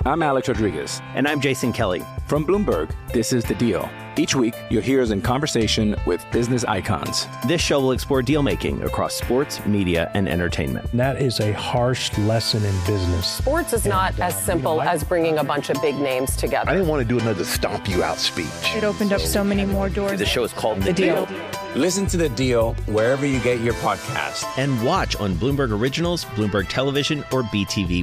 I'm Alex Rodriguez. And I'm Jason Kelly. From Bloomberg, this is The Deal. Each week, you'll hear us in conversation with business icons. This show will explore deal-making across sports, media, and entertainment. That is a harsh lesson in business. Sports is not as simple as bringing a bunch of big names together. I didn't want to do another stomp you out speech. It opened up so many more doors. The show is called The Deal. Listen to The Deal wherever you get your podcast. And watch on Bloomberg Originals, Bloomberg Television, or BTV+.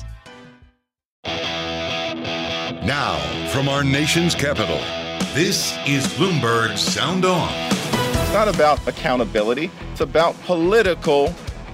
Now, from our nation's capital, this is Bloomberg Sound On. It's not about accountability. It's about political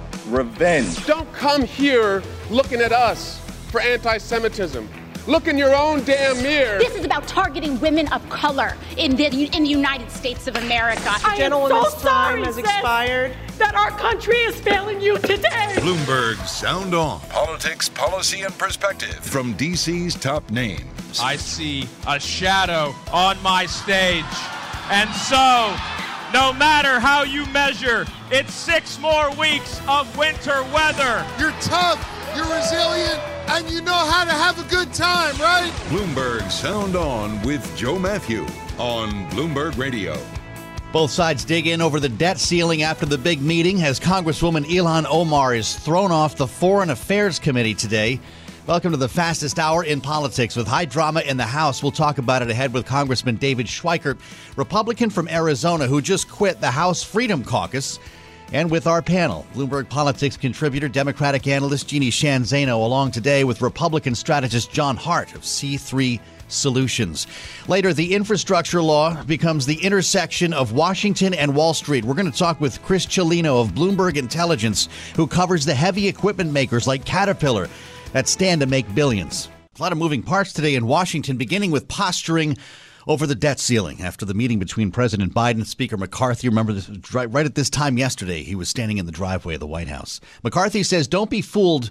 revenge. Don't come here looking at us for anti-Semitism. Look in your own damn mirror. This is about targeting women of color in the United States of America. I am so sorry has expired. That our country is failing you today. Bloomberg Sound On. Politics, policy, and perspective from DC's top names. I see a shadow on my stage. And so, no matter how you measure, it's 6 more weeks of winter weather. You're tough, you're resilient, and you know how to have a good time, right? Bloomberg Sound On with Joe Matthew on Bloomberg Radio. Both sides dig in over the debt ceiling after the big meeting as Congresswoman Ilhan Omar is thrown off the Foreign Affairs Committee today. Welcome to the fastest hour in politics with high drama in the House. We'll talk about it ahead with Congressman David Schweikert, Republican from Arizona, who just quit the House Freedom Caucus. And with our panel, Bloomberg Politics contributor, Democratic analyst Jeannie Sheehan Zaino, along today with Republican strategist John Hart of C3 Solutions. Later, the infrastructure law becomes the intersection of Washington and Wall Street. We're going to talk with Chris Cellino of Bloomberg Intelligence, who covers the heavy equipment makers like Caterpillar that stand to make billions. A lot of moving parts today in Washington, beginning with posturing over the debt ceiling after the meeting between President Biden and Speaker McCarthy. Remember, this was right at this time yesterday, he was standing in the driveway of the White House. McCarthy says, don't be fooled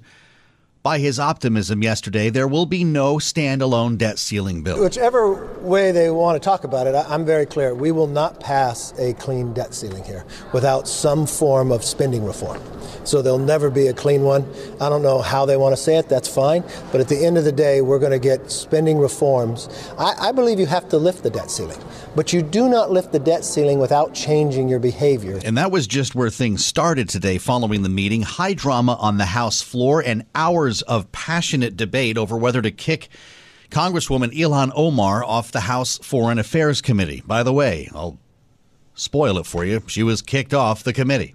by his optimism yesterday. There will be no standalone debt ceiling bill. Whichever way they want to talk about it, I'm very clear. We will not pass a clean debt ceiling here without some form of spending reform. So there'll never be a clean one. I don't know how they want to say it. That's fine. But at the end of the day, we're going to get spending reforms. I believe you have to lift the debt ceiling. But you do not lift the debt ceiling without changing your behavior. And that was just where things started today following the meeting. High drama on the House floor and hours of passionate debate over whether to kick Congresswoman Ilhan Omar off the House Foreign Affairs Committee. By the way, I'll spoil it for you. She was kicked off the committee.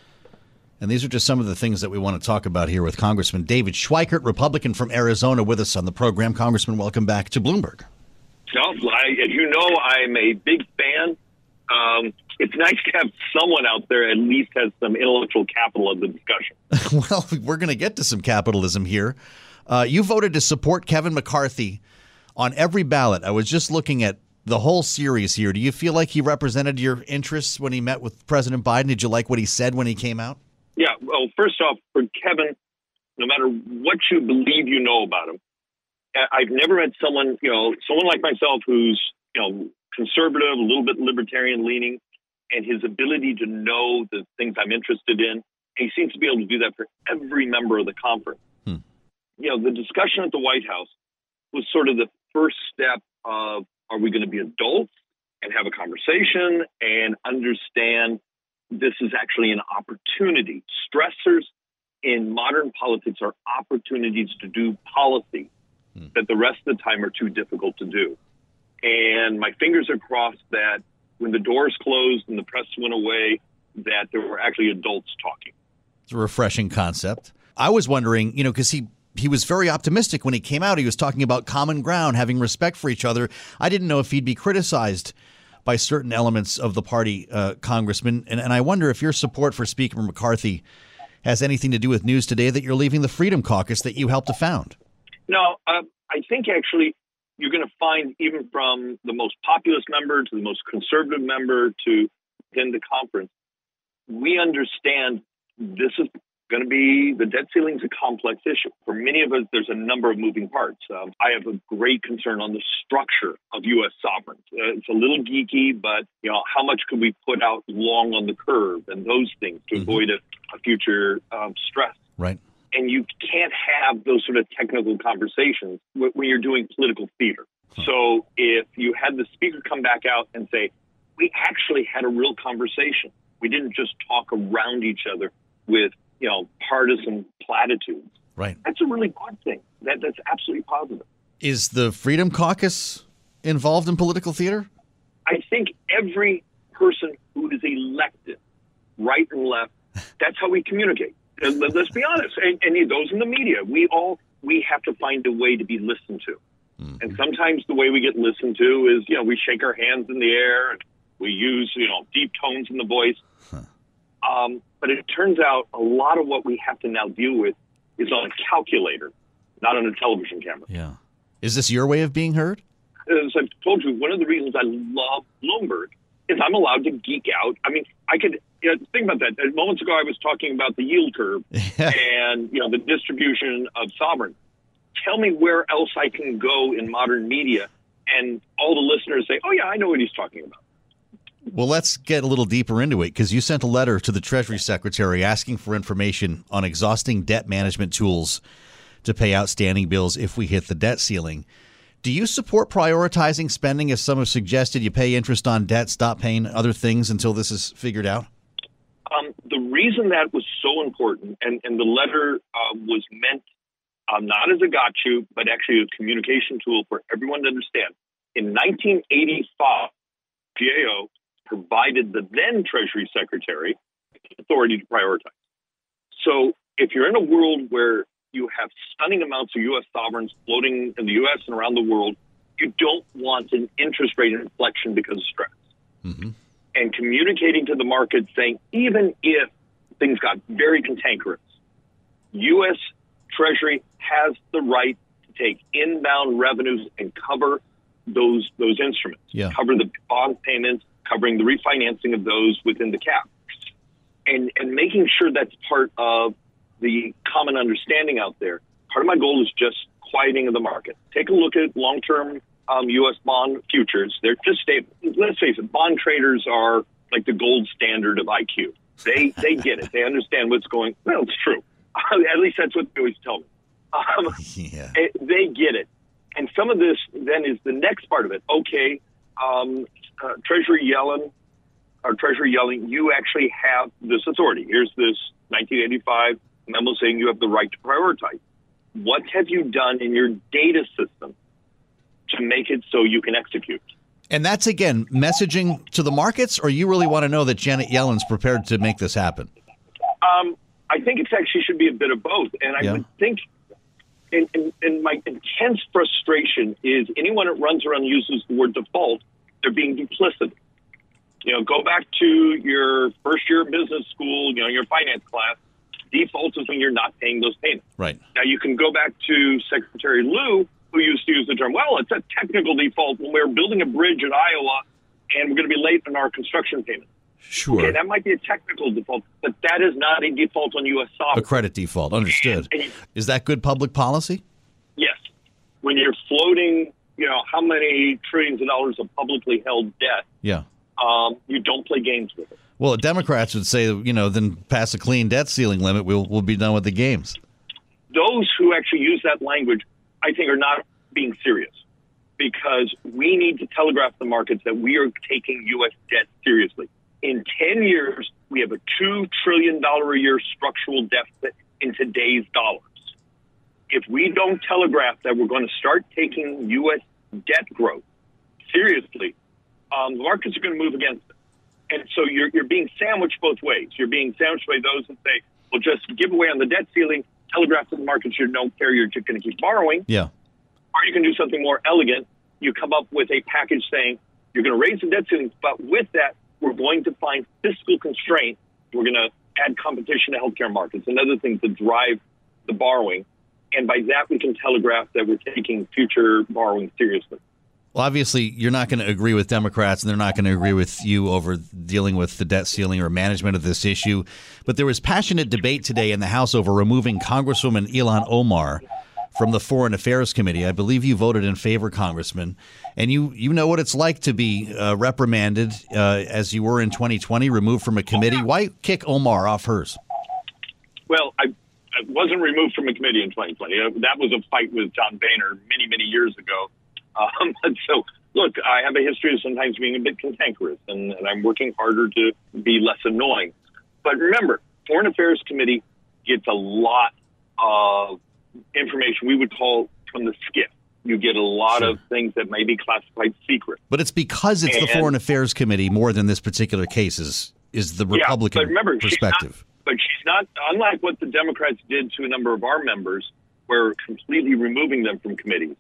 And these are just some of the things that we want to talk about here with Congressman David Schweikert, Republican from Arizona, with us on the program. Congressman, welcome back to Bloomberg. As you know, I'm a big fan. It's nice to have someone out there at least has some intellectual capital of the discussion. Well, we're going to get to some capitalism here. You voted to support Kevin McCarthy on every ballot. I was just looking at the whole series here. Do you feel like he represented your interests when he met with President Biden? Did you like what he said when he came out? Yeah, well, first off, for Kevin, no matter what you believe you know about him, I've never met someone like myself who's, conservative, a little bit libertarian leaning, and his ability to know the things I'm interested in. He seems to be able to do that for every member of the conference. The discussion at the White House was sort of the first step of, are we going to be adults and have a conversation and understand this is actually an opportunity. Stressors in modern politics are opportunities to do policy that the rest of the time are too difficult to do. And my fingers are crossed that when the doors closed and the press went away, that there were actually adults talking. It's a refreshing concept. I was wondering, because he was very optimistic when he came out. He was talking about common ground, having respect for each other. I didn't know if he'd be criticized by certain elements of the party, Congressman. And I wonder if your support for Speaker McCarthy has anything to do with news today that you're leaving the Freedom Caucus that you helped to found. No, I think actually you're going to find, even from the most populist member to the most conservative member to in the conference, we understand this is going to be, the debt ceiling is a complex issue. For many of us, there's a number of moving parts. I have a great concern on the structure of U.S. sovereignty. It's a little geeky, but how much could we put out long on the curve and those things to avoid a future stress. Right. And you can't have those sort of technical conversations when you're doing political theater. So if you had the speaker come back out and say, we actually had a real conversation. We didn't just talk around each other with, partisan platitudes. Right. That's a really good thing. That's absolutely positive. Is the Freedom Caucus involved in political theater? I think every person who is elected, right and left, that's how we communicate. Let's be honest. And those in the media, we have to find a way to be listened to. Mm-hmm. And sometimes the way we get listened to is, we shake our hands in the air and we use, deep tones in the voice. But it turns out a lot of what we have to now deal with is on a calculator, not on a television camera. Yeah. Is this your way of being heard? As I've told you, one of the reasons I love Bloomberg is I'm allowed to geek out. I mean, I could think about that. Moments ago, I was talking about the yield curve and, the distribution of sovereign. Tell me where else I can go in modern media, and all the listeners say, oh, yeah, I know what he's talking about. Well, let's get a little deeper into it, because you sent a letter to the Treasury Secretary asking for information on exhausting debt management tools to pay outstanding bills if we hit the debt ceiling. Do you support prioritizing spending, as some have suggested? You pay interest on debt, stop paying other things until this is figured out? The reason that was so important, and the letter was meant not as a gotcha, but actually a communication tool for everyone to understand. In 1985, GAO provided the then Treasury Secretary authority to prioritize. So if you're in a world where you have stunning amounts of U.S. sovereigns floating in the U.S. and around the world, you don't want an interest rate inflection because of stress. Mm-hmm. And communicating to the market saying, even if things got very cantankerous, U.S. Treasury has the right to take inbound revenues and cover those instruments, cover the bond payments, covering the refinancing of those within the cap, and making sure that's part of the common understanding out there. Part of my goal is just quieting of the market. Take a look at long-term U.S. bond futures. They're just stable. Let's face it, bond traders are like the gold standard of IQ. They get it. They understand what's going. Well, it's true. At least that's what they always tell me. They get it. And some of this then is the next part of it. Okay, Treasury Yellen, you actually have this authority. Here's this 1985 memo saying you have the right to prioritize. What have you done in your data system to make it so you can execute? And that's, again, messaging to the markets, or you really want to know that Janet Yellen's prepared to make this happen? I think it actually should be a bit of both. And I would think, and my intense frustration is anyone that runs around and uses the word default, they're being duplicitous. Go back to your first year of business school, your finance class. Default is when you're not paying those payments. Right. Now, you can go back to Secretary Lew, who used to use the term, well, it's a technical default when we're building a bridge in Iowa and we're going to be late on our construction payment. Sure. Okay, that might be a technical default, but that is not a default on U.S. sovereign. A credit default. Understood. Is that good public policy? Yes. When you're floating, how many trillions of dollars of publicly held debt, you don't play games with it. Well, Democrats would say, then pass a clean debt ceiling limit, we'll be done with the games. Those who actually use that language, I think, are not being serious, because we need to telegraph the markets that we are taking U.S. debt seriously. In 10 years, we have a $2 trillion a year structural deficit in today's dollars. If we don't telegraph that we're going to start taking U.S. debt growth seriously, the markets are going to move against it. And so you're being sandwiched both ways. You're being sandwiched by those that say, well, just give away on the debt ceiling, telegraph to the markets you don't care, you're just going to keep borrowing. Yeah. Or you can do something more elegant. You come up with a package saying you're going to raise the debt ceiling, but with that, we're going to find fiscal constraint. We're going to add competition to healthcare markets and other things that drive the borrowing. And by that, we can telegraph that we're taking future borrowing seriously. Well, obviously, you're not going to agree with Democrats, and they're not going to agree with you over dealing with the debt ceiling or management of this issue. But there was passionate debate today in the House over removing Congresswoman Ilhan Omar from the Foreign Affairs Committee. I believe you voted in favor, Congressman. And you know what it's like to be reprimanded as you were in 2020, removed from a committee. Why kick Omar off hers? Well, wasn't removed from a committee in 2020. That was a fight with John Boehner many, many years ago. So, look, I have a history of sometimes being a bit cantankerous, and I'm working harder to be less annoying. But remember, Foreign Affairs Committee gets a lot of information we would call from the SCIF. You get a lot of things that may be classified secret. But it's because it's the Foreign Affairs Committee more than this particular case is the Republican but remember, perspective. She's not, unlike what the Democrats did to a number of our members, where completely removing them from committees.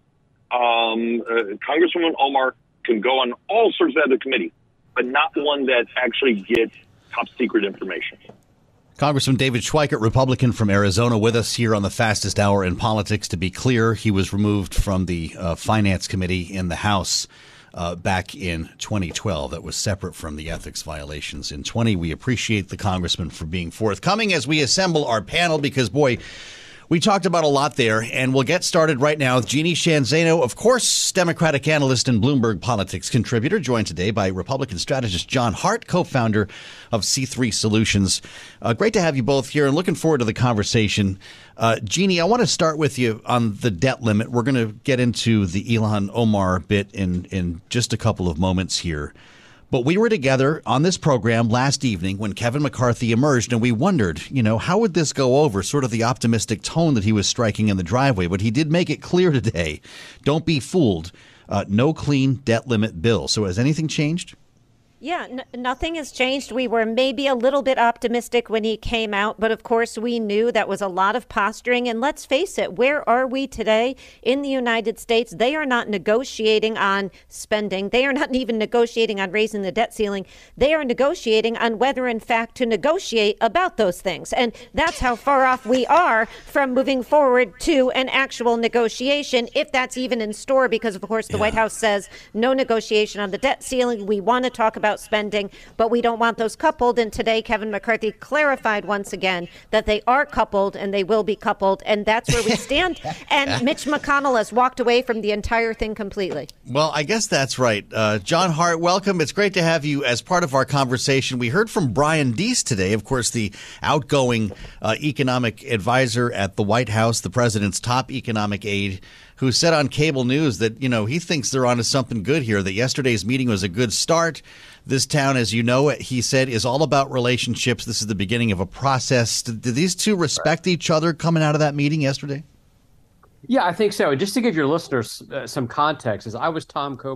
Congresswoman Omar can go on all sorts of other committees, but not one that actually gets top secret information. Congressman David Schweikert, Republican from Arizona, with us here on the Fastest Hour in Politics. To be clear, he was removed from the Finance Committee in the House back in 2012. That was separate from the ethics violations in 20. We appreciate the congressman for being forthcoming as we assemble our panel because, boy, we talked about a lot there, and we'll get started right now with Jeannie Sheehan Zaino, of course, Democratic analyst and Bloomberg Politics contributor, joined today by Republican strategist John Hart, co-founder of C3 Solutions. Great to have you both here, and looking forward to the conversation. Jeannie, I want to start with you on the debt limit. We're going to get into the Ilhan Omar bit in just a couple of moments here. But we were together on this program last evening when Kevin McCarthy emerged, and we wondered, how would this go over, sort of the optimistic tone that he was striking in the driveway. But he did make it clear today, don't be fooled, no clean debt limit bill. So has anything changed? Yeah, nothing has changed. We were maybe a little bit optimistic when he came out, but of course we knew that was a lot of posturing. And let's face it, where are we today in the United States? They are not negotiating on spending. They are not even negotiating on raising the debt ceiling. They are negotiating on whether, in fact, to negotiate about those things. And that's how far off we are from moving forward to an actual negotiation, if that's even in store, because, of course, the White House says no negotiation on the debt ceiling. We want to talk about spending, but we don't want those coupled. And today, Kevin McCarthy clarified once again that they are coupled and they will be coupled. And that's where we stand. And Mitch McConnell has walked away from the entire thing completely. Well, I guess that's right. John Hart, welcome. It's great to have you as part of our conversation. We heard from Brian Deese today, of course, the outgoing economic advisor at the White House, the president's top economic aide, who said on cable news that, he thinks they're onto something good here, that yesterday's meeting was a good start. This town, as you know, he said, is all about relationships. This is the beginning of a process. Did these two respect each other coming out of that meeting yesterday? Yeah, I think so. Just to give your listeners some context, as I was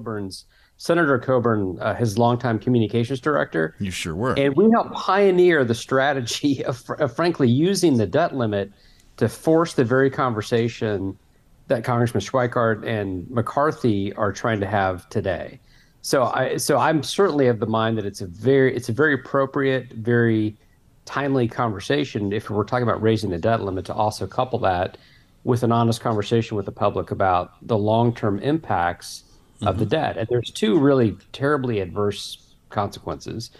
Senator Coburn, his longtime communications director. You sure were. And we helped pioneer the strategy of frankly, using the debt limit to force the very conversation that Congressman Schweikert and McCarthy are trying to have today. So I'm certainly of the mind that it's a very appropriate, very timely conversation if we're talking about raising the debt limit, to also couple that with an honest conversation with the public about the long-term impacts of the debt. And there's two really terribly adverse consequences.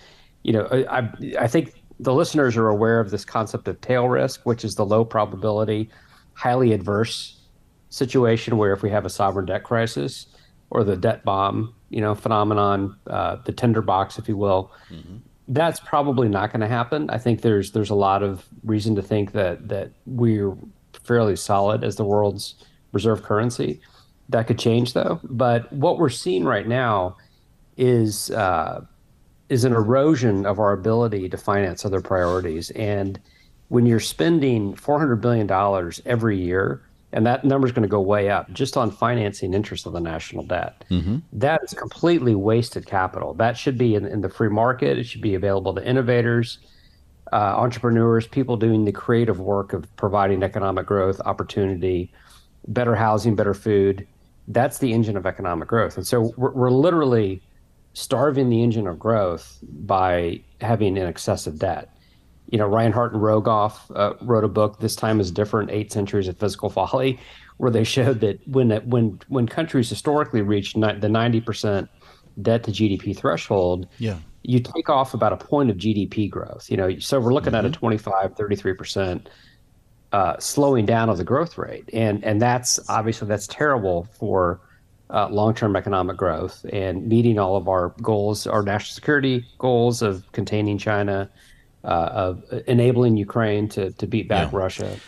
I think the listeners are aware of this concept of tail risk, which is the low probability, highly adverse situation where if we have a sovereign debt crisis or the debt bomb, phenomenon, the tinderbox, if you will, that's probably not going to happen. I think there's a lot of reason to think that we're fairly solid as the world's reserve currency. That could change, though. But what we're seeing right now is an erosion of our ability to finance other priorities. And when you're spending $400 billion every year, and that number is going to go way up just on financing interest of the national debt. That is completely wasted capital. That should be in the free market. It should be available to innovators, entrepreneurs, people doing the creative work of providing economic growth, opportunity, better housing, better food. That's the engine of economic growth. And so we're literally starving the engine of growth by having an excessive debt. Reinhart and Rogoff wrote a book, This Time is Different, 8 Centuries of Fiscal Folly, where they showed that when countries historically reach the 90% debt to GDP threshold, you take off about a point of GDP growth. So we're looking at a 25, 33% slowing down of the growth rate. And that's terrible for long-term economic growth and meeting all of our goals, our national security goals of containing China, of enabling Ukraine to beat back Russia.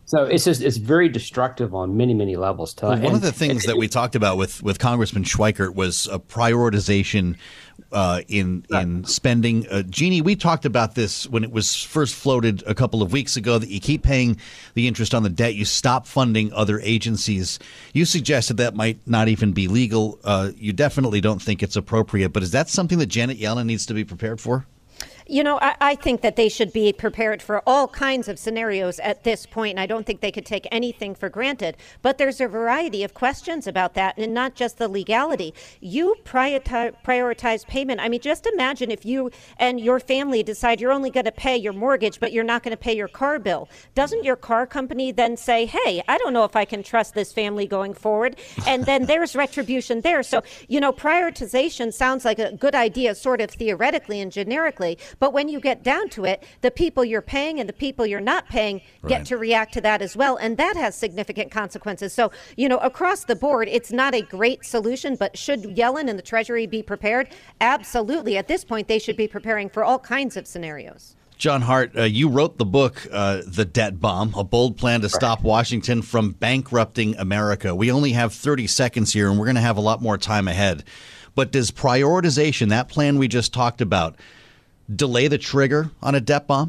So it's very destructive on many, many levels. One of the things that we talked about with Congressman Schweikert was a prioritization in spending. Jeannie, we talked about this when it was first floated a couple of weeks ago, that you keep paying the interest on the debt, you stop funding other agencies. You suggested that might not even be legal. You definitely don't think it's appropriate, but is that something that Janet Yellen needs to be prepared for? You know, I think that they should be prepared for all kinds of scenarios at this point, and I don't think they could take anything for granted. But there's a variety of questions about that, and not just the legality. You prioritize payment. I mean, just imagine if you and your family decide you're only going to pay your mortgage, but you're not going to pay your car bill. Doesn't your car company then say, hey, I don't know if I can trust this family going forward? And then there's retribution there. So, you know, prioritization sounds like a good idea, sort of theoretically and generically. But when you get down to it, the people you're paying and the people you're not paying get to react to that as well. And that has significant consequences. So, you know, across the board, it's not a great solution. But should Yellen and the Treasury be prepared? Absolutely. At this point, they should be preparing for all kinds of scenarios. John Hart, you wrote the book, The Debt Bomb, a bold plan to stop Washington from bankrupting America. We only have 30 seconds here, and we're going to have a lot more time ahead. But does prioritization, that plan we just talked about, delay the trigger on a debt bomb?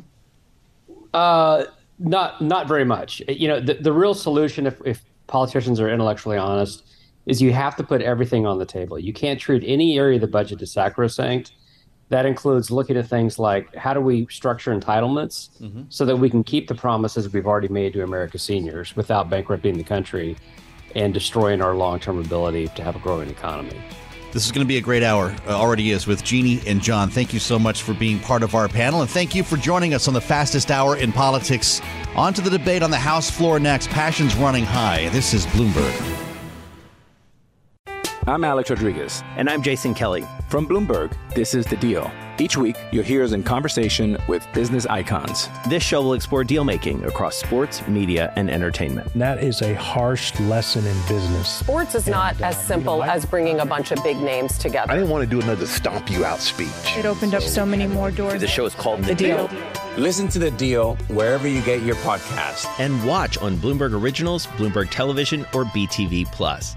Not very much. You know, the real solution, if politicians are intellectually honest, is you have to put everything on the table. You can't treat any area of the budget as sacrosanct. That includes looking at things like, how do we structure entitlements so that we can keep the promises we've already made to America's seniors without bankrupting the country and destroying our long-term ability to have a growing economy. This is going to be a great hour, already is, with Jeannie and John. Thank you so much for being part of our panel, and thank you for joining us on the fastest hour in politics. On to the debate on the House floor next. Passions running high. This is Bloomberg. I'm Alex Rodriguez. And I'm Jason Kelly. From Bloomberg, this is The Deal. Each week, you'll hear us in conversation with business icons. This show will explore deal-making across sports, media, and entertainment. That is a harsh lesson in business. Sports is not as simple as bringing a bunch of big names together. I didn't want to do another stomp you out speech. It opened up so many more doors. The show is called The Deal. Listen to The Deal wherever you get your podcast. And watch on Bloomberg Originals, Bloomberg Television, or BTV+.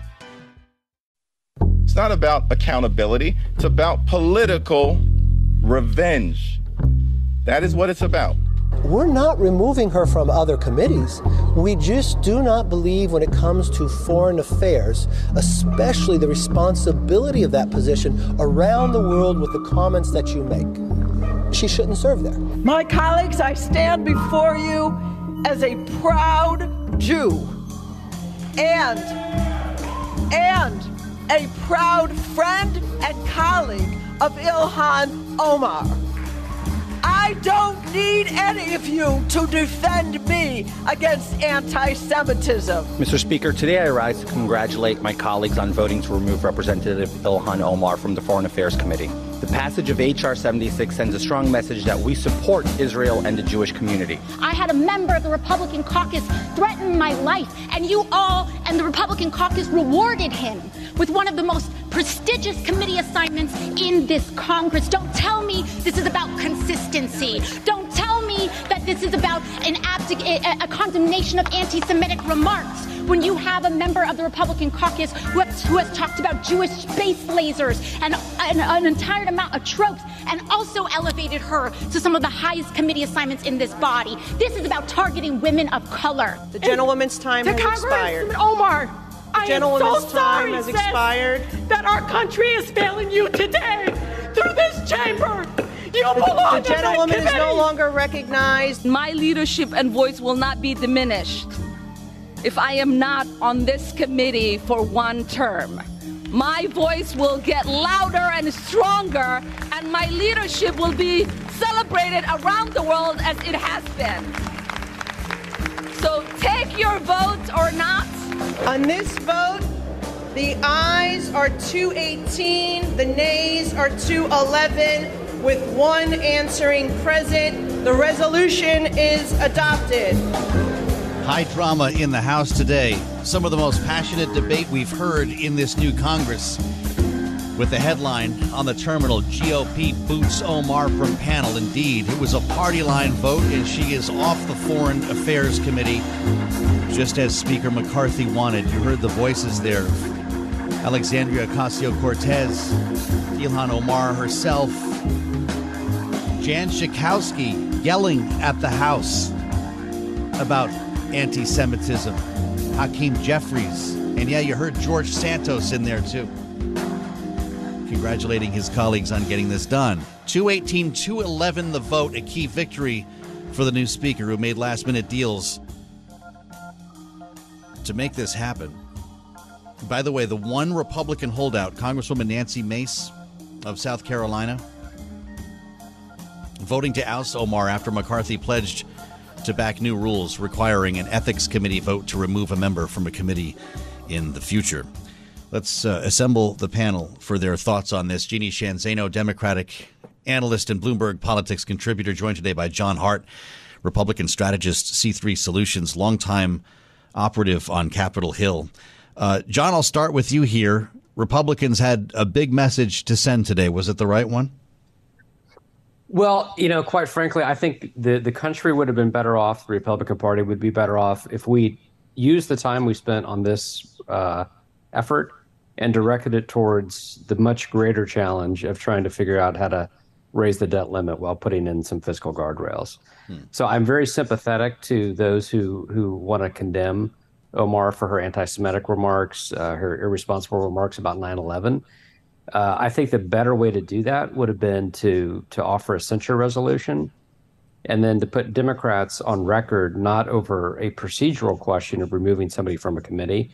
It's not about accountability. It's about political revenge. That is what it's about. We're not removing her from other committees. We just do not believe when it comes to foreign affairs, especially the responsibility of that position around the world with the comments that you make. She shouldn't serve there. My colleagues, I stand before you as a proud Jew and a proud friend and colleague of Ilhan Omar. I don't need any of you to defend me against anti-Semitism. Mr. Speaker, today I rise to congratulate my colleagues on voting to remove Representative Ilhan Omar from the Foreign Affairs Committee. The passage of H.R. 76 sends a strong message that we support Israel and the Jewish community. I had a member of the Republican caucus threaten my life, and you all and the Republican caucus rewarded him with one of the most prestigious committee assignments in this Congress. Don't tell me this is about consistency. Don't tell me that this is about a condemnation of anti-Semitic remarks when you have a member of the Republican caucus who has talked about Jewish space lasers and an entire amount of tropes, and also elevated her to some of the highest committee assignments in this body. This is about targeting women of color. The gentlewoman's time has expired. Omar, I am so sorry, has expired. That our country is failing you today through this chamber. You belong. The gentlewoman is no longer recognized. My leadership and voice will not be diminished if I am not on this committee for one term. My voice will get louder and stronger, and my leadership will be celebrated around the world as it has been. So take your vote or not. On this vote, the ayes are 218, the nays are 211, with one answering present. The resolution is adopted. High drama in the House today. Some of the most passionate debate we've heard in this new Congress. With the headline on the terminal, GOP boots Omar from panel. Indeed, it was a party line vote, and she is off the Foreign Affairs Committee, just as Speaker McCarthy wanted. You heard the voices there. Alexandria Ocasio-Cortez, Ilhan Omar herself, Jan Schakowsky yelling at the House about anti-Semitism, Hakeem Jeffries, and yeah, you heard George Santos in there too, congratulating his colleagues on getting this done. 218-211 the vote, a key victory for the new speaker who made last-minute deals to make this happen. By the way, the one Republican holdout, Congresswoman Nancy Mace of South Carolina, voting to oust Omar after McCarthy pledged to back new rules requiring an ethics committee vote to remove a member from a committee in the future. Let's assemble the panel for their thoughts on this. Jeannie Sheehan Zaino, Democratic analyst and Bloomberg Politics contributor, joined today by John Hart, Republican strategist, C3 Solutions, longtime operative on Capitol Hill. John, I'll start with you here. Republicans had a big message to send today. Was it the right one? Well, quite frankly, I think the country would have been better off, the Republican Party would be better off if we used the time we spent on this effort and directed it towards the much greater challenge of trying to figure out how to raise the debt limit while putting in some fiscal guardrails. So I'm very sympathetic to those who want to condemn Omar for her anti-Semitic remarks, her irresponsible remarks about 9/11. I think the better way to do that would have been to offer a censure resolution and then to put Democrats on record, not over a procedural question of removing somebody from a committee,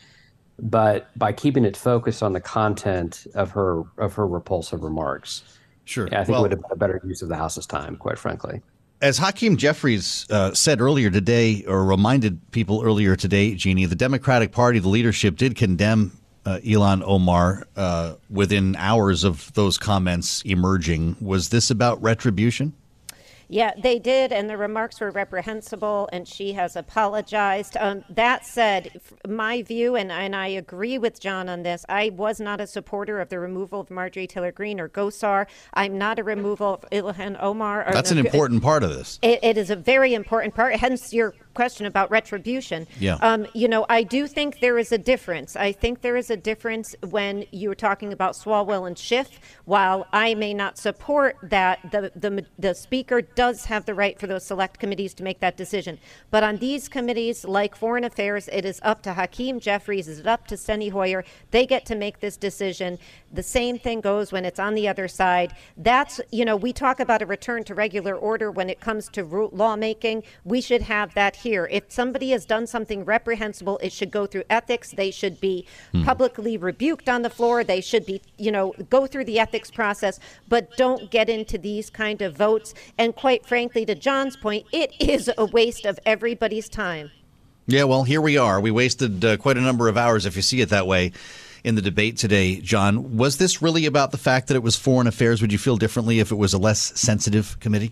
but by keeping it focused on the content of her repulsive remarks. Sure. I think it would have been a better use of the House's time, quite frankly. As Hakeem Jeffries said earlier today, or reminded people earlier today, Jeannie, the Democratic Party, the leadership did condemn Ilhan Omar within hours of those comments emerging. Was this about retribution? Yeah, they did, and the remarks were reprehensible, and she has apologized. That said, my view, and I agree with John on this, I was not a supporter of the removal of Marjorie Taylor Greene or Gosar. I'm not a removal of Ilhan Omar. That's an important part of this. It is a very important part, hence your question about retribution. Yeah. I do think there is a difference. I think there is a difference when you're talking about Swalwell and Schiff. While I may not support that, the speaker does have the right for those select committees to make that decision. But on these committees, like Foreign Affairs, it is up to Hakeem Jeffries, it is up to Steny Hoyer. They get to make this decision. The same thing goes when it's on the other side. That's, we talk about a return to regular order when it comes to lawmaking. We should have that here. If somebody has done something reprehensible, it should go through ethics. They should be publicly rebuked on the floor. They should be, go through the ethics process, but don't get into these kind of votes. And quite frankly, to John's point, it is a waste of everybody's time. Yeah, well, here we are. We wasted quite a number of hours, if you see it that way, in the debate today. John, was this really about the fact that it was Foreign Affairs? Would you feel differently if it was a less sensitive committee?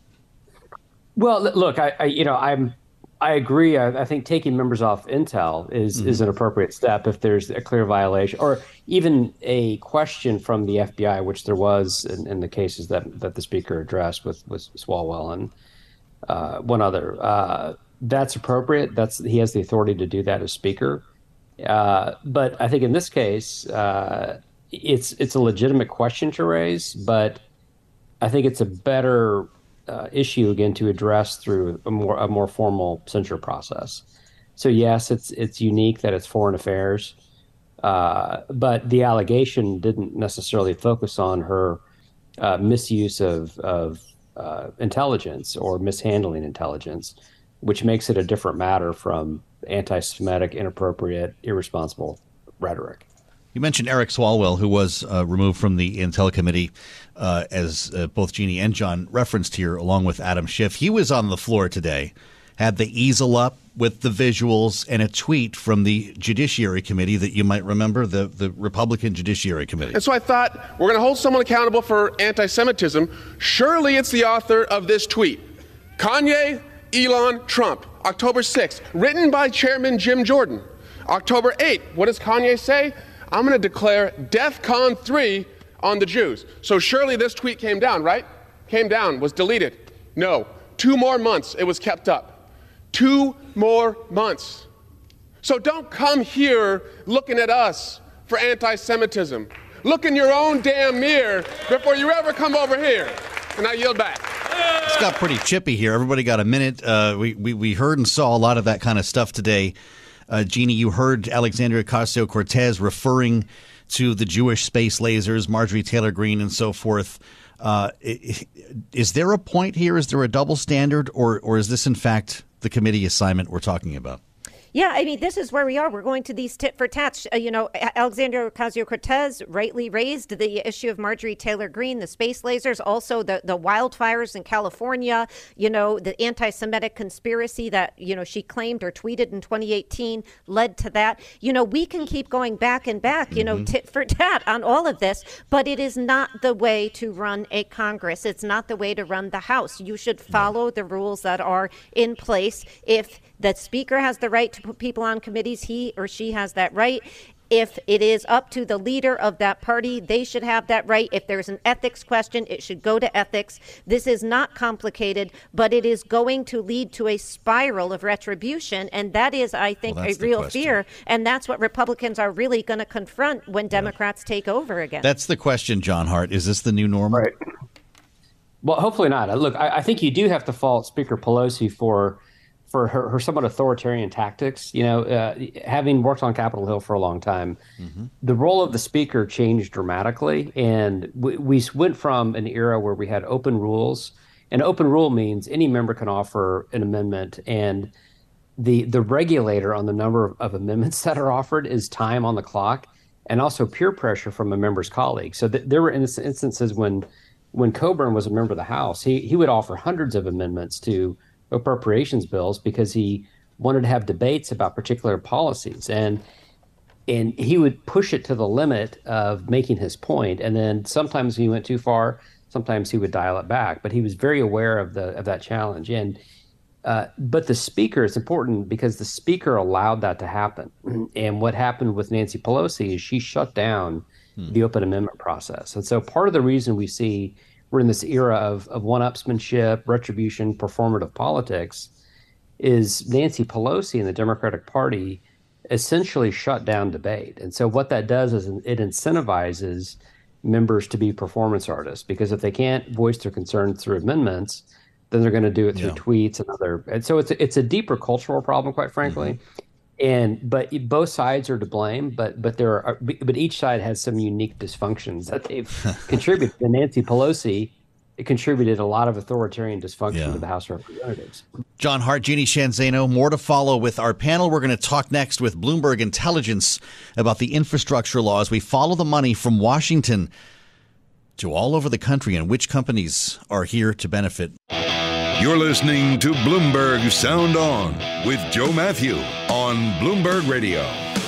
Well, look, I agree. I think taking members off intel is an appropriate step if there's a clear violation or even a question from the FBI, which there was in the cases that the speaker addressed with Swalwell and one other. That's appropriate. He has the authority to do that as speaker. But I think in this case, it's a legitimate question to raise, but I think it's a better issue again to address through a more formal censure process. So yes, it's unique that it's Foreign Affairs, but the allegation didn't necessarily focus on her misuse of intelligence or mishandling intelligence, which makes it a different matter from anti-Semitic, inappropriate, irresponsible rhetoric. You mentioned Eric Swalwell, who was removed from the Intel Committee, as both Jeannie and John referenced here, along with Adam Schiff. He was on the floor today, had the easel up with the visuals and a tweet from the Judiciary Committee that you might remember, the Republican Judiciary Committee. And so I thought, we're going to hold someone accountable for anti-Semitism. Surely it's the author of this tweet. Kanye, Elon, Trump, October 6th, written by Chairman Jim Jordan. October 8th, what does Kanye say? I'm going to declare DEFCON 3 on the Jews. So surely this tweet came down, right? Came down, was deleted. No. 2 more months, it was kept up. 2 more months. So don't come here looking at us for anti-Semitism. Look in your own damn mirror before you ever come over here. And I yield back. It's got pretty chippy here. Everybody got a minute. We heard and saw a lot of that kind of stuff today. Jeannie, you heard Alexandria Ocasio-Cortez referring to the Jewish space lasers, Marjorie Taylor Greene, and so forth. Is there a point here? Is there a double standard, or is this in fact the committee assignment we're talking about? Yeah, I mean, this is where we are. We're going to these tit for tats. Alexandria Ocasio-Cortez rightly raised the issue of Marjorie Taylor Greene, the space lasers, also the wildfires in California, the anti-Semitic conspiracy that, she claimed or tweeted in 2018 led to that. We can keep going back and back, tit for tat on all of this, but it is not the way to run a Congress. It's not the way to run the House. You should follow the rules that are in place. If the Speaker has the right to put people on committees, he or she has that right. If it is up to the leader of that party, they should have that right. If there's an ethics question, it should go to ethics. This is not complicated, but it is going to lead to a spiral of retribution. And that is, I think, a real fear. And that's what Republicans are really going to confront when Democrats take over again. That's the question, John Hart. Is this the new normal? Right. Well, hopefully not. Look, I think you do have to fault Speaker Pelosi for her somewhat authoritarian tactics. Having worked on Capitol Hill for a long time, the role of the speaker changed dramatically. And we went from an era where we had open rules. And open rule means any member can offer an amendment. And the regulator on the number of amendments that are offered is time on the clock, and also peer pressure from a member's colleague. So there were instances when Coburn was a member of the House, he would offer hundreds of amendments to appropriations bills because he wanted to have debates about particular policies, and he would push it to the limit of making his point, and then sometimes he went too far, sometimes he would dial it back, but he was very aware of that challenge. And but the speaker is important because the speaker allowed that to happen. And what happened with Nancy Pelosi is she shut down the open amendment process. And so part of the reason we see we're in this era of one-upsmanship, retribution, performative politics is Nancy Pelosi and the Democratic Party essentially shut down debate. And so what that does is it incentivizes members to be performance artists, because if they can't voice their concerns through amendments, then they're going to do it through tweets and so it's a deeper cultural problem, quite frankly. But both sides are to blame, but each side has some unique dysfunctions that they've contributed. And Nancy Pelosi contributed a lot of authoritarian dysfunction to the House of Representatives. John Hart, Jeannie Shanzano, more to follow with our panel. We're going to talk next with Bloomberg Intelligence about the infrastructure law as we follow the money from Washington to all over the country and which companies are here to benefit. You're listening to Bloomberg Sound On with Joe Matthew on Bloomberg Radio.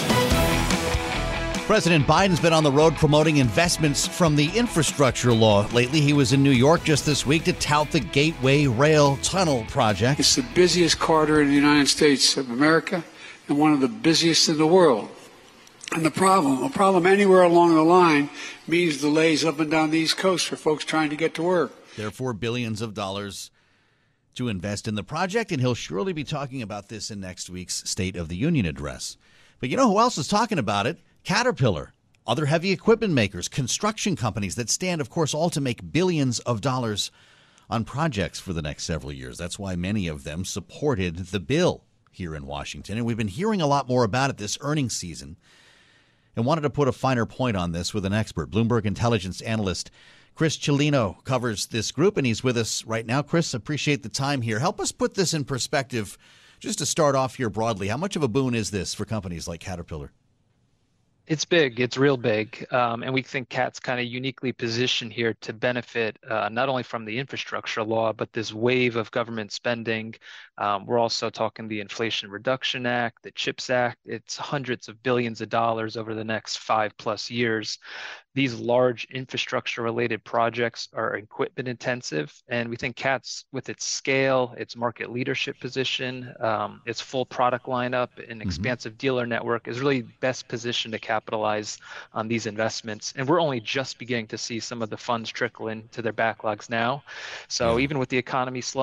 President Biden's been on the road promoting investments from the infrastructure law lately. He was in New York just this week to tout the Gateway Rail Tunnel project. It's the busiest corridor in the United States of America and one of the busiest in the world. And a problem anywhere along the line means delays up and down the East Coast for folks trying to get to work. Therefore, billions of dollars to invest in the project, and he'll surely be talking about this in next week's State of the Union address. But you know who else is talking about it? Caterpillar, other heavy equipment makers, construction companies that stand, of course, all to make billions of dollars on projects for the next several years. That's why many of them supported the bill here in Washington. And we've been hearing a lot more about it this earnings season, and wanted to put a finer point on this with an expert. Bloomberg intelligence analyst Chris Cellino covers this group, and he's with us right now. Chris, appreciate the time here. Help us put this in perspective, just to start off here broadly. How much of a boon is this for companies like Caterpillar? It's big. It's real big. And we think CAT's kind of uniquely positioned here to benefit not only from the infrastructure law, but this wave of government spending. We're also talking the Inflation Reduction Act, the CHIPS Act. It's hundreds of billions of dollars over the next 5+ years. These large infrastructure-related projects are equipment intensive, and we think CAT's, with its scale, its market leadership position, its full product lineup, and expansive dealer network, is really best positioned to capitalize on these investments. And we're only just beginning to see some of the funds trickle into their backlogs now. So even with the economy slowing,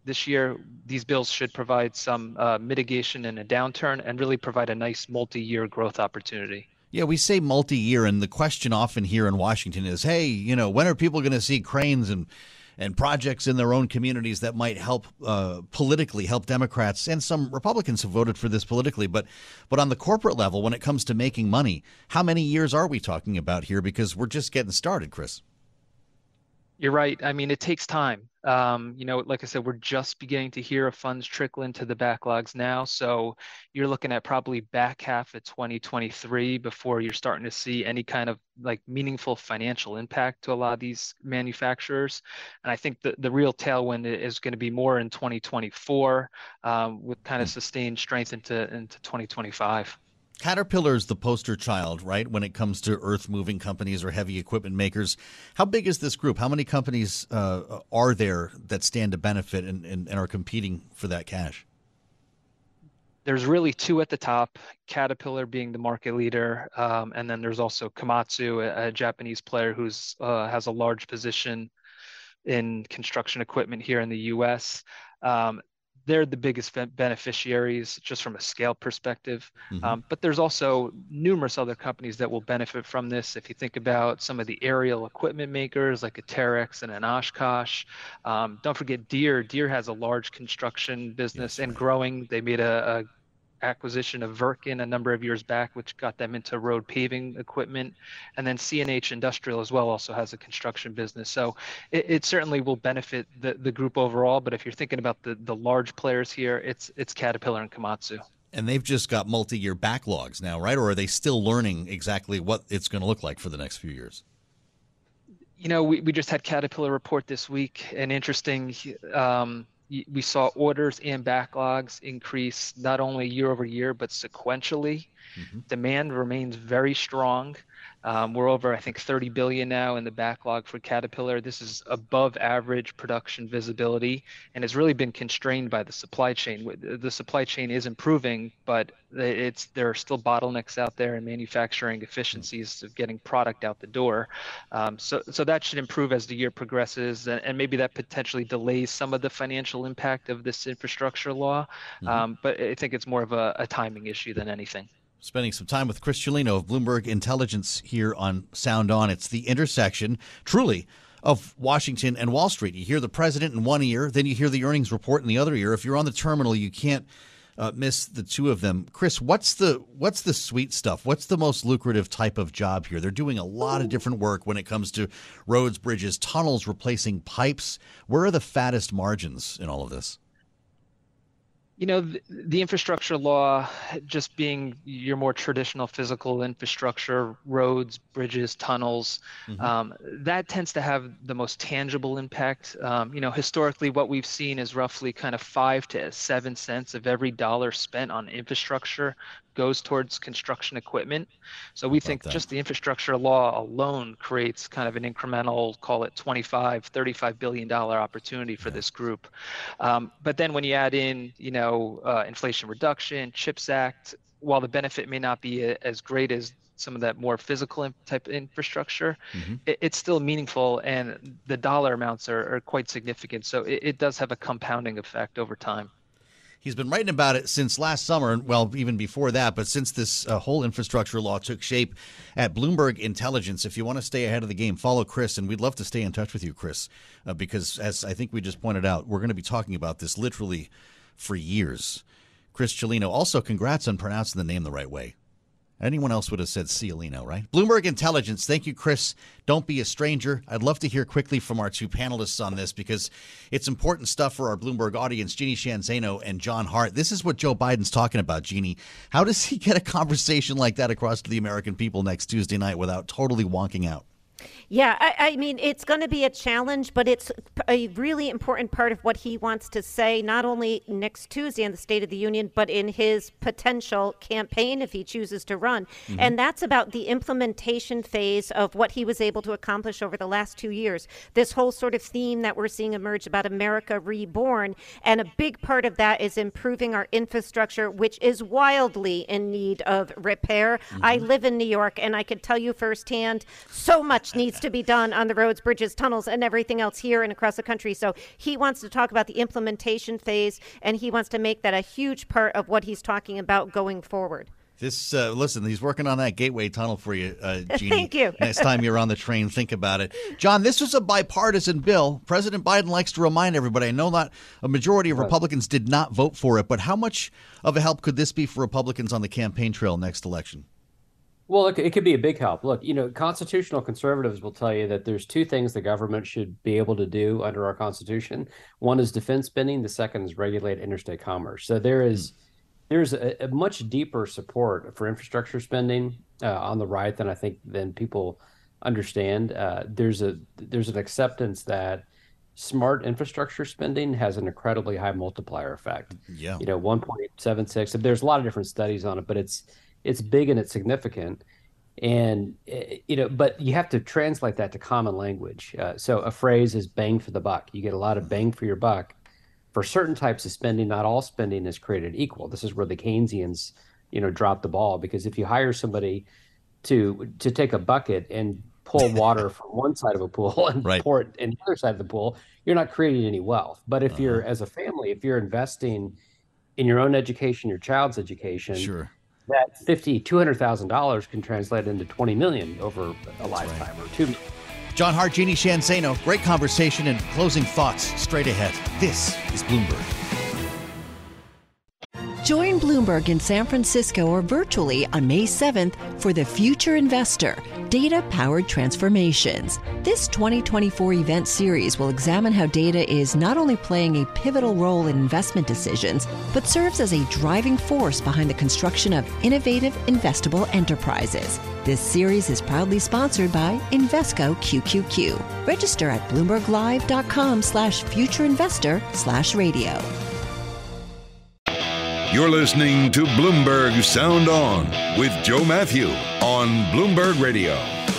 this year, these bills should provide some mitigation in a downturn and really provide a nice multi-year growth opportunity. Yeah, we say multi-year, and the question often here in Washington is, hey, when are people going to see cranes and projects in their own communities that might help politically help Democrats, and some Republicans have voted for this politically, but on the corporate level, when it comes to making money, how many years are we talking about here? Because we're just getting started, Chris. You're right. I mean, it takes time. Like I said, we're just beginning to hear of funds trickle into the backlogs now. So you're looking at probably back half of 2023 before you're starting to see any kind of like meaningful financial impact to a lot of these manufacturers. And I think the real tailwind is going to be more in 2024 with kind of sustained strength into 2025. Caterpillar's the poster child, right, when it comes to earth-moving companies or heavy equipment makers. How big is this group? How many companies are there that stand to benefit and are competing for that cash? There's really two at the top, Caterpillar being the market leader, and then there's also Komatsu, a Japanese player who has a large position in construction equipment here in the U.S. They're the biggest beneficiaries just from a scale perspective. But there's also numerous other companies that will benefit from this. If you think about some of the aerial equipment makers like a Terex and an Oshkosh. Don't forget Deere. Deere has a large construction business and growing. They made a acquisition of Wirtgen a number of years back, which got them into road paving equipment. And then CNH Industrial as well also has a construction business. So it certainly will benefit the group overall. But if you're thinking about the large players here, it's Caterpillar and Komatsu. And they've just got multi-year backlogs now, right? Or are they still learning exactly what it's going to look like for the next few years? We just had Caterpillar report this week. And interesting, we saw orders and backlogs increase not only year over year, but sequentially. Demand remains very strong. We're over, I think, 30 billion now in the backlog for Caterpillar. This is above average production visibility, and it's really been constrained by the supply chain. The supply chain is improving, but there are still bottlenecks out there in manufacturing efficiencies of getting product out the door. So that should improve as the year progresses, and maybe that potentially delays some of the financial impact of this infrastructure law. But I think it's more of a timing issue than anything. Spending some time with Chris Cellino of Bloomberg Intelligence here on Sound On. It's the intersection, truly, of Washington and Wall Street. You hear the president in one ear, then you hear the earnings report in the other ear. If you're on the terminal, you can't miss the two of them. Chris, what's the sweet stuff? What's the most lucrative type of job here? They're doing a lot of different work when it comes to roads, bridges, tunnels, replacing pipes. Where are the fattest margins in all of this? The infrastructure law, just being your more traditional physical infrastructure, roads, bridges, tunnels, that tends to have the most tangible impact. Historically, what we've seen is roughly kind of 5 to 7 cents of every dollar spent on infrastructure goes towards construction equipment. So we think just the infrastructure law alone creates kind of an incremental, call it $25-35 billion opportunity for this group. But then when you add in, Inflation Reduction, CHIPS Act, while the benefit may not be as great as some of that more physical type infrastructure, it's still meaningful, and the dollar amounts are quite significant. So it does have a compounding effect over time. He's been writing about it since last summer, well, even before that, but since this whole infrastructure law took shape at Bloomberg Intelligence. If you want to stay ahead of the game, follow Chris, and we'd love to stay in touch with you, Chris, because as I think we just pointed out, we're going to be talking about this literally for years. Chris Cellino, also congrats on pronouncing the name the right way. Anyone else would have said Cialino, right? Bloomberg Intelligence. Thank you, Chris. Don't be a stranger. I'd love to hear quickly from our two panelists on this because it's important stuff for our Bloomberg audience, Jeannie Sheehan Zaino and John Hart. This is what Joe Biden's talking about, Jeannie. How does he get a conversation like that across to the American people next Tuesday night without totally wonking out? Yeah, I mean, it's going to be a challenge, but it's a really important part of what he wants to say, not only next Tuesday in the State of the Union, but in his potential campaign if he chooses to run. And that's about the implementation phase of what he was able to accomplish over the last 2 years. This whole sort of theme that we're seeing emerge about America Reborn. And a big part of that is improving our infrastructure, which is wildly in need of repair. I live in New York, and I could tell you firsthand, so much much needs to be done on the roads, bridges, tunnels, and everything else here and across the country. So he wants to talk about the implementation phase, and he wants to make that a huge part of what he's talking about going forward. Listen, he's working on that Gateway Tunnel for you, Jeannie. Thank you. Next time you're on the train, think about it. John, this was a bipartisan bill. President Biden likes to remind everybody. I know not a majority of Republicans did not vote for it, but how much of a help could this be for Republicans on the campaign trail next election? Well, it could be a big help. Look, constitutional conservatives will tell you that there's two things the government should be able to do under our Constitution. One is defense spending. The second is regulate interstate commerce. So there's a much deeper support for infrastructure spending on the right than people understand. There's an acceptance that smart infrastructure spending has an incredibly high multiplier effect. Yeah. 1.76. There's a lot of different studies on it, but it's big and it's significant. And but you have to translate that to common language. So a phrase is bang for the buck. You get a lot of bang for your buck. For certain types of spending, not all spending is created equal. This is where the Keynesians, drop the ball, because if you hire somebody to take a bucket and pull water from one side of a pool and pour it in the other side of the pool, you're not creating any wealth. But if you're, as a family, if you're investing in your own education, your child's education, that $200,000 can translate into $20 million over a lifetime or $2 million. John Hart, Jeannie Sheehan Zaino, great conversation and closing thoughts straight ahead. This is Bloomberg. Join Bloomberg in San Francisco or virtually on May 7th for The Future Investor, Data-Powered Transformations. This 2024 event series will examine how data is not only playing a pivotal role in investment decisions, but serves as a driving force behind the construction of innovative, investable enterprises. This series is proudly sponsored by Invesco QQQ. Register at BloombergLive.com/futureinvestor/radio. You're listening to Bloomberg Sound On with Joe Matthew on Bloomberg Radio.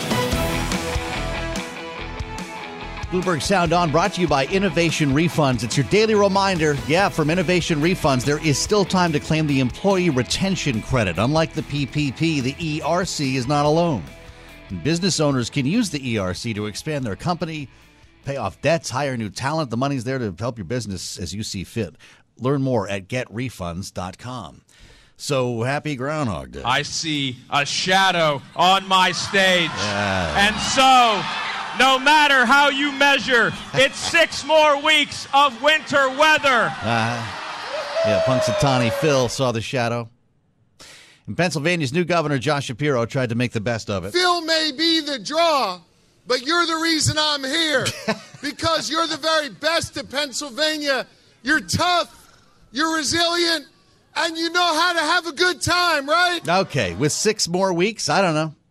Bloomberg Sound On brought to you by Innovation Refunds. It's your daily reminder, from Innovation Refunds, there is still time to claim the Employee Retention Credit. Unlike the PPP, the ERC is not alone. And business owners can use the ERC to expand their company, pay off debts, hire new talent. The money's there to help your business as you see fit. Learn more at getrefunds.com. So happy Groundhog Day. I see a shadow on my stage. And so, no matter how you measure, it's 6 more weeks of winter weather. Punxsutawney Phil saw the shadow. And Pennsylvania's new governor, Josh Shapiro, tried to make the best of it. Phil may be the draw, but you're the reason I'm here. Because you're the very best of Pennsylvania. You're tough. You're resilient, and you know how to have a good time, right? Okay, with 6 more weeks, I don't know.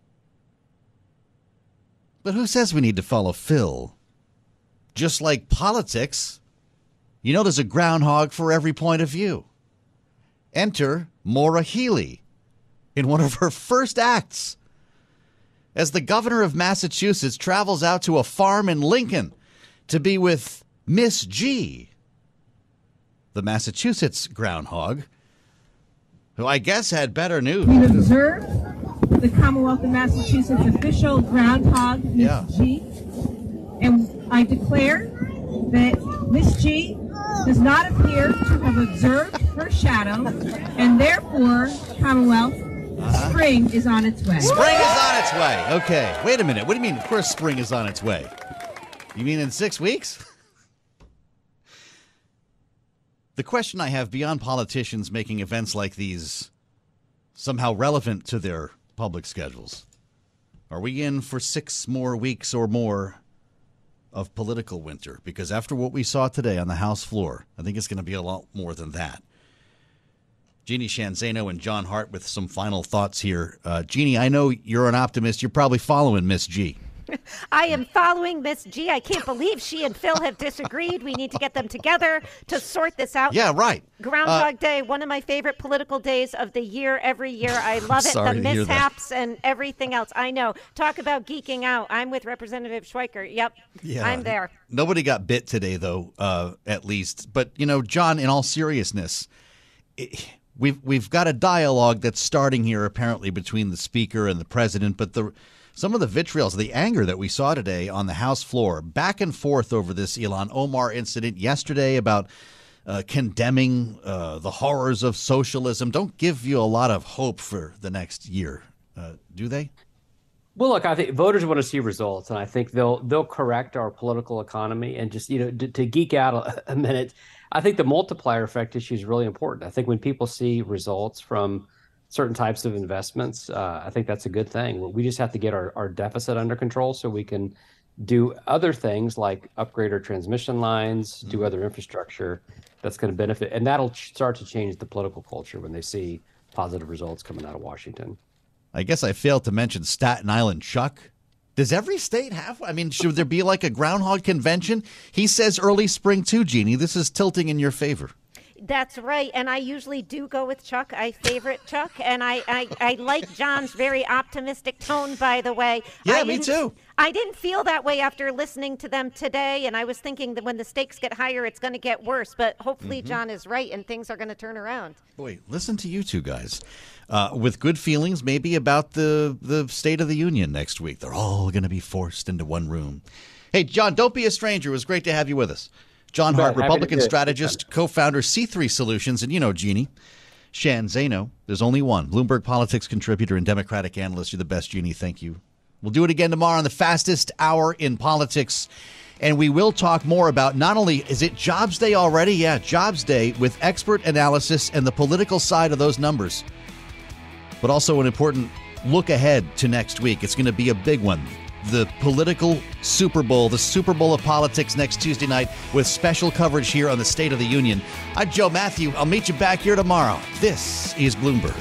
But who says we need to follow Phil? Just like politics, there's a groundhog for every point of view. Enter Maura Healey in one of her first acts as the governor of Massachusetts travels out to a farm in Lincoln to be with Miss G, the Massachusetts groundhog, who I guess had better news. We observe the Commonwealth of Massachusetts official groundhog, Miss G, and I declare that Miss G does not appear to have observed her shadow, and therefore, Commonwealth, spring is on its way. Spring is on its way. Okay, wait a minute. What do you mean, of course spring is on its way? You mean in 6 weeks? The question I have, beyond politicians making events like these somehow relevant to their public schedules, are we in for 6 more weeks or more of political winter? Because after what we saw today on the House floor, I think it's going to be a lot more than that. Jeannie Sheehan Zaino and John Hart with some final thoughts here. Jeannie, I know you're an optimist. You're probably following Miss G. I am following Miss G. I can't believe she and Phil have disagreed. We need to get them together to sort this out. Yeah, right. Groundhog Day, one of my favorite political days of the year, every year. I love it. The mishaps and everything else. I know. Talk about geeking out. I'm with Representative Schweiker. Yep, I'm there. Nobody got bit today, though, at least. But, John, in all seriousness, we've got a dialogue that's starting here, apparently, between the speaker and the president. But some of the vitriol, the anger that we saw today on the House floor, back and forth over this Ilhan Omar incident yesterday about condemning the horrors of socialism, don't give you a lot of hope for the next year, do they? Well, look, I think voters want to see results, and I think they'll correct our political economy. And just, to geek out a minute, I think the multiplier effect issue is really important. I think when people see results from certain types of investments, I think that's a good thing. We just have to get our deficit under control so we can do other things like upgrade our transmission lines, do other infrastructure that's going to benefit. And that'll start to change the political culture when they see positive results coming out of Washington. I guess I failed to mention Staten Island Chuck. Does every state have? I mean, should there be like a groundhog convention? He says early spring too, Jeannie. This is tilting in your favor. That's right. And I usually do go with Chuck. I favorite Chuck. And I like John's very optimistic tone, by the way. Yeah, me too. I didn't feel that way after listening to them today. And I was thinking that when the stakes get higher, it's going to get worse. But hopefully John is right and things are going to turn around. Boy, listen to you two guys. With good feelings maybe about the State of the Union next week. They're all going to be forced into one room. Hey, John, don't be a stranger. It was great to have you with us. John Hart, Republican strategist, co-founder C3 Solutions, and Jeannie Sheehan Zaino. There's only one. Bloomberg Politics contributor and Democratic analyst. You're the best, Jeannie. Thank you. We'll do it again tomorrow on the fastest hour in politics. And we will talk more about not only, is it Jobs Day already? Yeah, Jobs Day with expert analysis and the political side of those numbers. But also an important look ahead to next week. It's going to be a big one. The political Super Bowl, the Super Bowl of politics next Tuesday night with special coverage here on the State of the Union. I'm Joe Matthew. I'll meet you back here tomorrow. This is Bloomberg.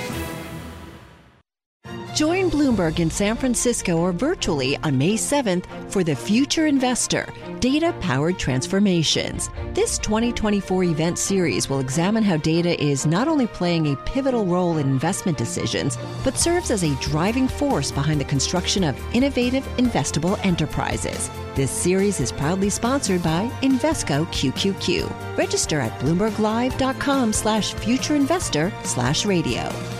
Join Bloomberg in San Francisco or virtually on May 7th for The Future Investor, Data-Powered Transformations. This 2024 event series will examine how data is not only playing a pivotal role in investment decisions, but serves as a driving force behind the construction of innovative, investable enterprises. This series is proudly sponsored by Invesco QQQ. Register at BloombergLive.com/futureinvestor/radio.